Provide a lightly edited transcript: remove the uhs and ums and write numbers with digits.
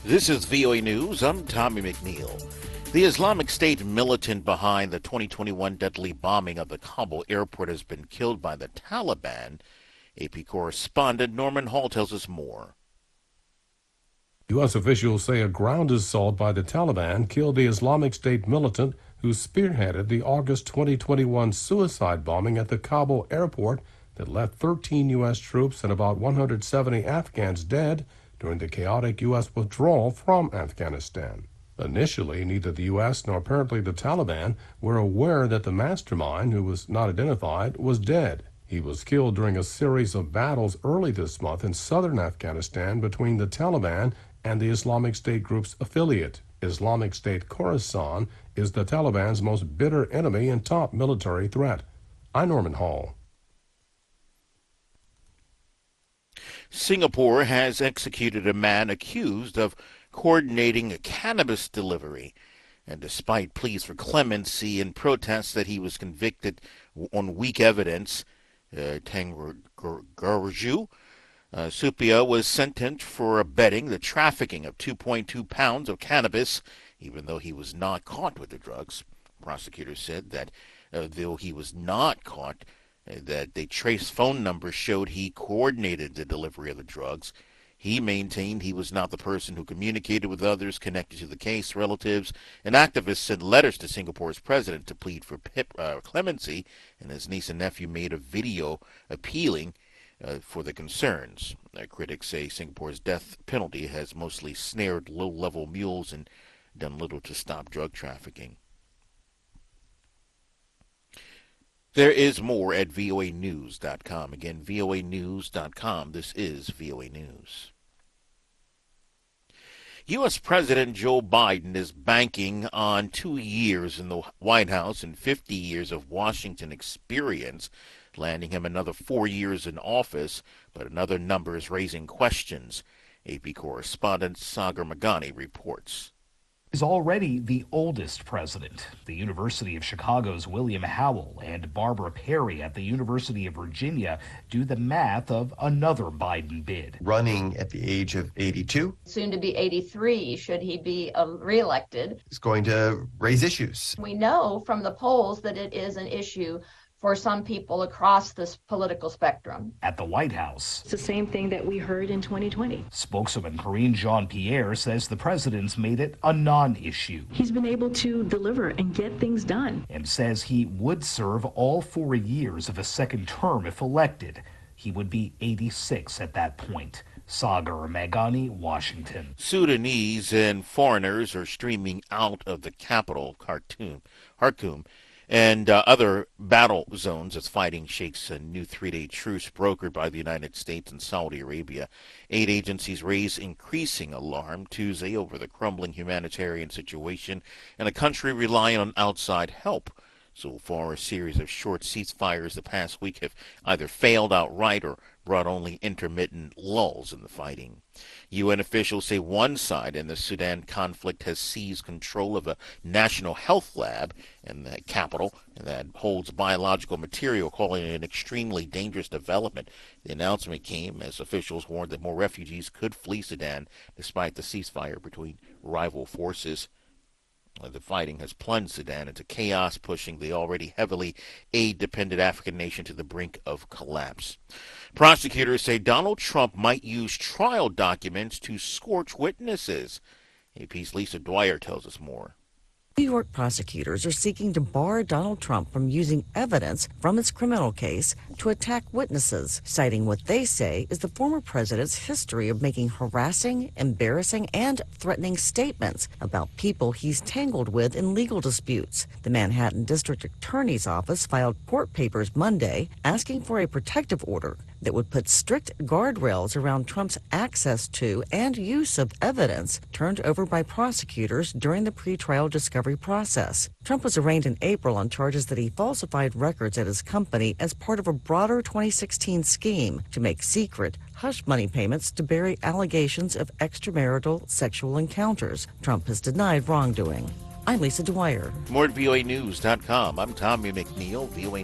This is VOA News. I'm Tommy McNeil. The Islamic State militant behind the 2021 deadly bombing of the Kabul airport has been killed by the Taliban. AP correspondent Norman Hall tells us more. U.S. officials say a ground assault by the Taliban killed the Islamic State militant who spearheaded the August 2021 suicide bombing at the Kabul airport that left 13 U.S. troops and about 170 Afghans dead during the chaotic U.S. withdrawal from Afghanistan. Initially, neither the U.S. nor apparently the Taliban were aware that the mastermind, who was not identified, was dead. He was killed during a series of battles early this month in southern Afghanistan between the Taliban and the Islamic State group's affiliate. Islamic State Khorasan is the Taliban's most bitter enemy and top military threat. I'm Norman Hall. Singapore has executed a man accused of coordinating a cannabis delivery. And despite pleas for clemency and protests that he was convicted on weak evidence, Tenggarju Supia was sentenced for abetting the trafficking of 2.2 pounds of cannabis, even though he was not caught with the drugs. Prosecutors said that though he was not caught, that they traced phone numbers showed he coordinated the delivery of the drugs. He maintained he was not the person who communicated with others connected to the case. Relatives and activists sent letters to Singapore's president to plead for clemency, and his niece and nephew made a video appealing for the concerns. Critics say Singapore's death penalty has mostly snared low-level mules and done little to stop drug trafficking. There is more at voanews.com. Again, voanews.com. This is VOA News. U.S. President Joe Biden is banking on 2 years in the White House and 50 years of Washington experience, landing him another 4 years in office, but another number is raising questions. AP correspondent Sagar Meghani reports. Is already the oldest president. The University of Chicago's William Howell and Barbara Perry at the University of Virginia do the math of another Biden bid. Running at the age of 82. Soon to be 83, should he be reelected. Is going to raise issues. We know from the polls that it is an issue for some people across this political spectrum. At the White House, it's the same thing that we heard in 2020. Spokeswoman Karine Jean-Pierre says the president's made it a non-issue. He's been able to deliver and get things done. And says he would serve all 4 years of a second term if elected. He would be 86 at that point. Sagar Meghani, Washington. Sudanese and foreigners are streaming out of the capital, Khartoum, and other battle zones as fighting shakes a new 3-day truce brokered by the United States and Saudi Arabia. Aid agencies raised increasing alarm Tuesday over the crumbling humanitarian situation in a country relying on outside help. So far, a series of short ceasefires the past week have either failed outright or brought only intermittent lulls in the fighting. UN officials say one side in the Sudan conflict has seized control of a national health lab in the capital that holds biological material, calling it an extremely dangerous development. The announcement came as officials warned that more refugees could flee Sudan despite the ceasefire between rival forces. The fighting has plunged Sudan into chaos, pushing the already heavily aid-dependent African nation to the brink of collapse. Prosecutors say Donald Trump might use trial documents to scorch witnesses. AP's Lisa Dwyer tells us more. New York prosecutors are seeking to bar Donald Trump from using evidence from his criminal case to attack witnesses, citing what they say is the former president's history of making harassing, embarrassing, and threatening statements about people he's tangled with in legal disputes. The Manhattan District Attorney's Office filed court papers Monday asking for a protective order that would put strict guardrails around Trump's access to and use of evidence turned over by prosecutors during the pretrial discovery process. Trump was arraigned in April on charges that he falsified records at his company as part of a broader 2016 scheme to make secret, hush money payments to bury allegations of extramarital sexual encounters. Trump has denied wrongdoing. I'm Lisa Dwyer. More at voanews.com. I'm Tommy McNeil, VOA